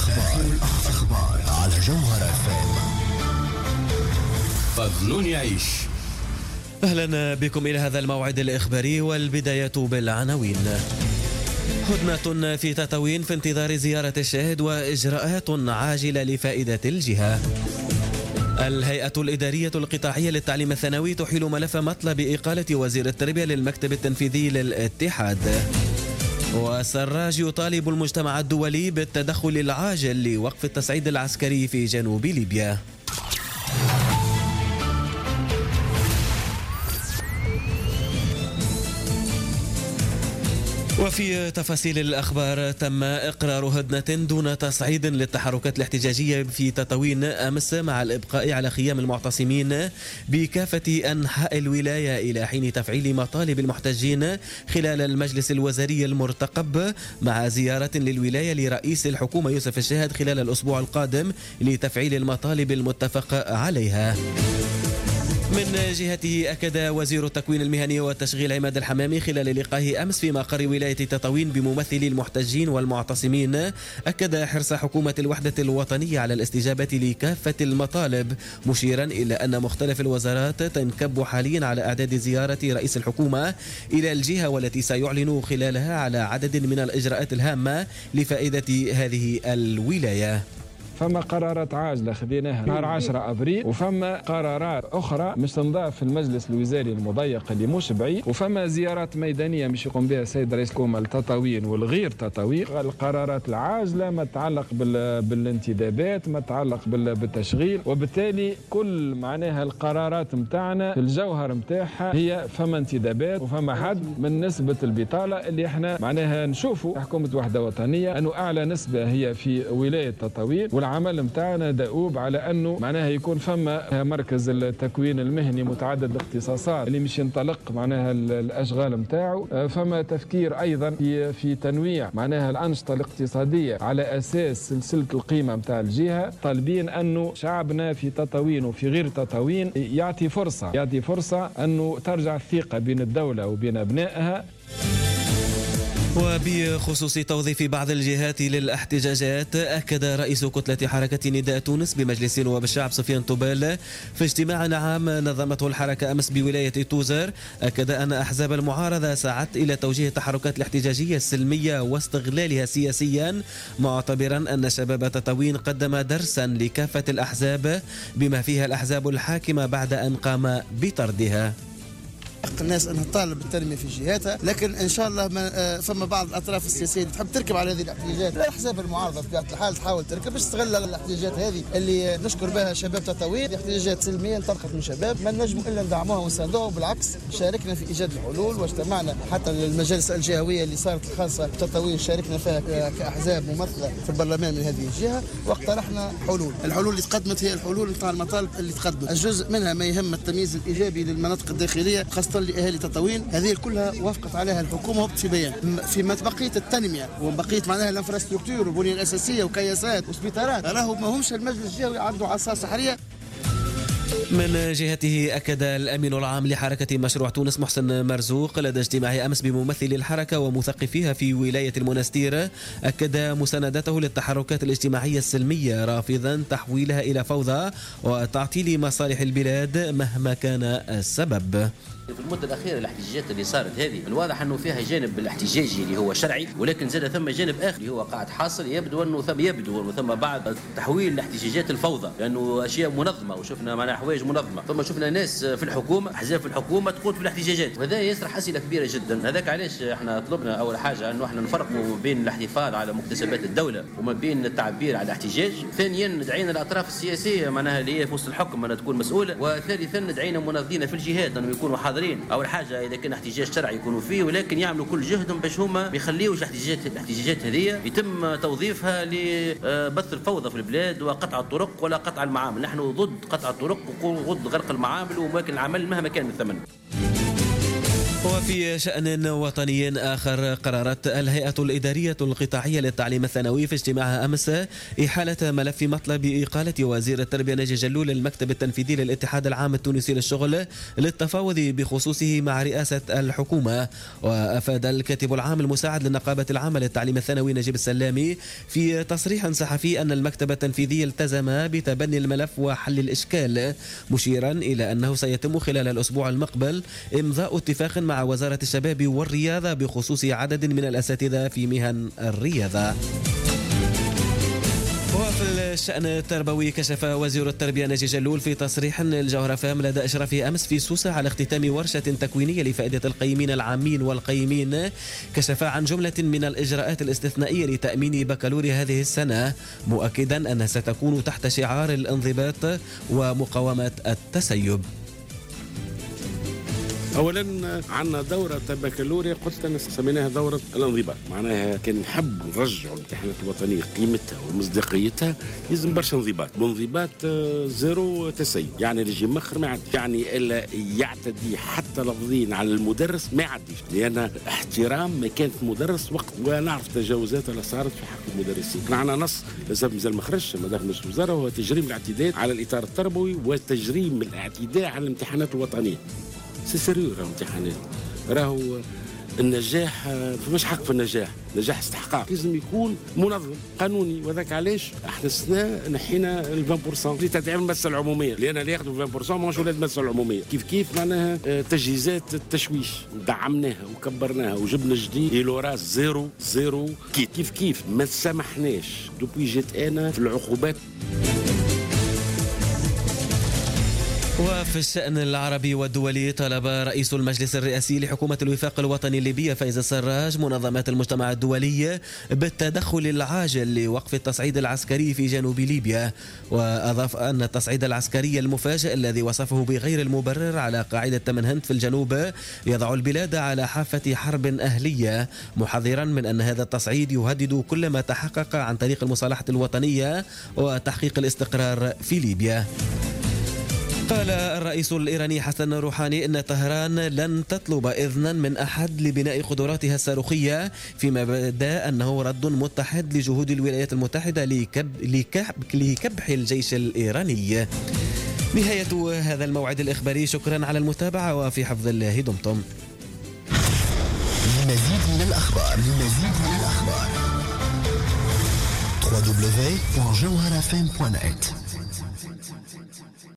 الأخبار على جوهر FM. فضل يعيش. أهلا بكم إلى هذا الموعد الإخباري، والبداية بالعناوين. هدنة في تطاوين في انتظار زيارة الشاهد وإجراءات عاجلة لفائدة الجهة. الهيئة الإدارية القطاعية للتعليم الثانوي تحيل ملف مطلب إقالة وزير التربية للمكتب التنفيذي للاتحاد. وسراج يطالب المجتمع الدولي بالتدخل العاجل لوقف التصعيد العسكري في جنوب ليبيا. وفي تفاصيل الأخبار، تم إقرار هدنة دون تصعيد للتحركات الاحتجاجية في تطاوين أمس مع الإبقاء على خيام المعتصمين بكافة أنحاء الولاية إلى حين تفعيل مطالب المحتجين خلال المجلس الوزاري المرتقب، مع زيارة للولاية لرئيس الحكومة يوسف الشاهد خلال الأسبوع القادم لتفعيل المطالب المتفق عليها. من جهته، أكد وزير التكوين المهني والتشغيل عماد الحمامي خلال لقائه أمس في مقر ولاية تطاوين بممثلي المحتجين والمعتصمين، أكد حرص حكومة الوحدة الوطنية على الاستجابة لكافة المطالب، مشيرا إلى أن مختلف الوزارات تنكب حاليا على إعداد زيارة رئيس الحكومة إلى الجهة، والتي سيعلن خلالها على عدد من الإجراءات الهامة لفائدة هذه الولاية. فما قرارات عاجلة خذيناها نهار 10 أبريل، وفما قرارات أخرى مش تنضاف في المجلس الوزاري المضيق اللي مش بعيد، وفما زيارات ميدانية مش يقوم بها السيد رئيس الحكومة لتطاوين والغير تطاوين. القرارات العاجلة ما تتعلق بالانتدابات، ما تتعلق بالتشغيل، وبالتالي كل معناها القرارات متاعنا في الجوهر متاعها هي فما انتدابات وفما حد من نسبة البطالة اللي احنا معناها نشوفوا حكومة وحدة وطنية أنه أعلى نسبة هي في ولاية تطاوين، العمل متاعنا دؤوب على انه معناها يكون فما مركز التكوين المهني متعدد الاختصاصات اللي مش ينطلق معناها الاشغال متاعه. فما تفكير ايضا في تنويع معناها الانشطه الاقتصاديه على اساس سلسله القيمه متاع الجهه، طالبين انه شعبنا في تطاوين وفي غير تطاوين يعطي فرصه انه ترجع الثقه بين الدوله وبين ابنائها. وبخصوص توظيف بعض الجهات للاحتجاجات، أكد رئيس كتلة حركة نداء تونس بمجلس نواب الشعب سفيان طوبال في اجتماع عام نظمته الحركة أمس بولاية توزر، أكد أن أحزاب المعارضة سعت إلى توجيه التحركات الاحتجاجية السلمية واستغلالها سياسيا، معتبرا أن شباب تطاوين قدم درسا لكافة الأحزاب بما فيها الأحزاب الحاكمة بعد أن قام بطردها. الناس انها تطالب بالتنميه في جهاتها، لكن ان شاء الله فما بعض الاطراف السياسيه اللي تحب تركب على هذه الاحتجاجات. الاحزاب المعارضه بطبيعه الحال تحاول تركب باش تستغل الاحتجاجات هذه اللي نشكر بها شباب تطاوين، احتجاجات سلميه انطلقت من شباب، ما نجم الا ندعموها ونساندوها، وبالعكس شاركنا في ايجاد الحلول، واجتمعنا حتى المجالس الجهويه اللي صارت الخاصه بتطاوين شاركنا فيها كاحزاب ممثله في البرلمان من هذه الجهه، واقترحنا الحلول اللي تقدمت هي الحلول نتاع المطالب اللي تقدمت، الجزء منها ما يهم التمييز الايجابي للمناطق الداخليه خاصه لأهالي تطاوين، هذه كلها وافقت عليها الحكومة وقت في بيان. فيما بقية التنمية وبقية معناها الانفراستركتور والبنية الأساسية وكياسات وسبيطارات، راهو ما همش المجلس الجهوي عنده عصا سحرية. من جهته، أكد الأمين العام لحركة مشروع تونس محسن مرزوق لدى اجتماعه أمس بممثلي الحركة ومثقفيها في ولاية المنستير، أكد مساندته للتحركات الاجتماعية السلمية، رافضا تحويلها إلى فوضى وتعطيل مصالح البلاد مهما كان السبب. في المدة الأخيرة الاحتجاجات اللي صارت هذه الواضح أنه فيها جانب الاحتجاجي اللي هو شرعي، ولكن زاد ثم جانب آخر اللي هو قاعد حاصل، يبدو أنه ثم بعض تحويل الاحتجاجات الفوضى، لأنه أشياء منظمة وشفنا معناها حوايج منظمة، ثم شفنا ناس في الحكومة أحزاب في الحكومة تقود في الاحتجاجات، وهذا يطرح أسئلة كبيرة جدا. هذاك علاش احنا طلبنا أول حاجة أنه احنا نفرقوا بين الاحتفاظ على مكتسبات الدولة وما بين التعبير على الاحتجاج. ثانيا دعينا الأطراف السياسية معناها اللي هي في وسط الحكم أنها تكون مسؤولة. وثالثا دعينا منظمين في الجهات أنهم يكونوا حاضرين. أول حاجة إذا كان احتجاج شرعي يكونوا فيه، ولكن يعملوا كل جهدهم باش هما ما يخليوش الاحتجاجات هذه يتم توظيفها لبث الفوضى في البلاد وقطع الطرق ولا قطع المعامل. نحن ضد قطع الطرق وضد غرق المعامل وماكن العمل مهما كان الثمن. وفي شأن وطني آخر، قررت الهيئة الإدارية القطاعية للتعليم الثانوي في اجتماعها أمس إحالة ملف مطلب إقالة وزير التربية ناجي جلول للمكتب التنفيذي للاتحاد العام التونسي للشغل للتفاوض بخصوصه مع رئاسة الحكومة. وأفاد الكاتب العام المساعد للنقابة العامة للتعليم الثانوي نجيب السلامي في تصريح صحفي أن المكتب التنفيذي التزم بتبني الملف وحل الإشكال، مشيرا إلى أنه سيتم خلال الأسبوع المقبل إمضاء اتفاق مع وزارة الشباب والرياضة بخصوص عدد من الأساتذة في مهن الرياضة. وفي الشأن التربوي، كشف وزير التربية ناجي جلول في تصريح للجوهرة فام لدى إشرافه أمس في سوسة على اختتام ورشة تكوينية لفائدة القيمين العامين والقيمين، كشف عن جملة من الإجراءات الاستثنائية لتأمين بكالوريا هذه السنة، مؤكدا أنها ستكون تحت شعار الانضباط ومقاومة التسيب. اولا عندنا دوره بكالوريا، قلت انا سميناها دوره الانضباط، معناها كان نحب نرجعوا الامتحانات الوطنيه قيمتها ومصداقيتها لازم برشا انضباط، وانضباط زيرو تسيب، يعني اللي يجي مخر ما يعدي، يعني الا يعتدي حتى لفظيا على المدرس ما يعديش، لان احترام ما كانت مدرس وقت، ونعرف تجاوزات اللي صارت في حق المدرسين. كان عندنا نص لازم مازال ما خرجش ما داخل مجلس الوزراء، وهو تجريم الاعتداء على الاطار التربوي وتجريم الاعتداء على الامتحانات الوطنيه. سي سيريو راهو امتحانات، راهو النجاح مش حق في النجاح، نجاح استحقاق، لازم يكون منظم قانوني، وذاك علاش احنا السنه نحينا ال 20% في تدعيم المدرسه العموميه، لان اللي ياخذوا 20% ماهوش ولاد المدرسه العموميه، كيف معناها تجهيزات التشويش دعمناها وكبرناها وجبنا جديد لوراس زيرو كيف ما سمحناش دوبوي جيت انا في العقوبات. وفي الشأن العربي والدولي، طلب رئيس المجلس الرئاسي لحكومة الوفاق الوطني الليبية فايز السراج منظمات المجتمع الدولي بالتدخل العاجل لوقف التصعيد العسكري في جنوب ليبيا، وأضاف أن التصعيد العسكري المفاجئ الذي وصفه بغير المبرر على قاعدة تمنهنت في الجنوب يضع البلاد على حافة حرب أهلية، محذرا من أن هذا التصعيد يهدد كل ما تحقق عن طريق المصالحة الوطنية وتحقيق الاستقرار في ليبيا. قال الرئيس الإيراني حسن روحاني إن طهران لن تطلب إذنا من أحد لبناء قدراتها الصاروخية، فيما بدا أنه رد متحد لجهود الولايات المتحدة لكبح الجيش الإيراني. نهاية هذا الموعد الإخباري، شكرا على المتابعة وفي حفظ الله دمتم. لمزيد من الأخبار www.jawharafm.net